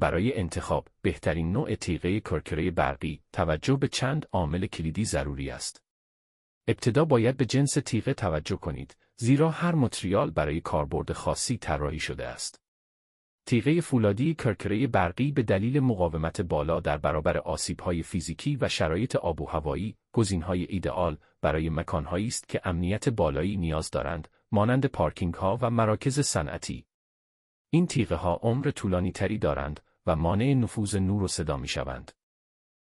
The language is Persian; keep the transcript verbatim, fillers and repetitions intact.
برای انتخاب بهترین نوع تیغه کرکره برقی، توجه به چند عامل کلیدی ضروری است. ابتدا باید به جنس تیغه توجه کنید، زیرا هر متریال برای کاربرد خاصی طراحی شده است. تیغه فولادی کرکره برقی به دلیل مقاومت بالا در برابر آسیب‌های فیزیکی و شرایط آب و هوایی، گزینه‌های ایدئال برای مکان‌هایی است که امنیت بالایی نیاز دارند، مانند پارکینگ‌ها و مراکز صنعتی. این تیغه‌ها عمر طولانی‌تری دارند و مانع نفوذ نور و صدا می‌شوند.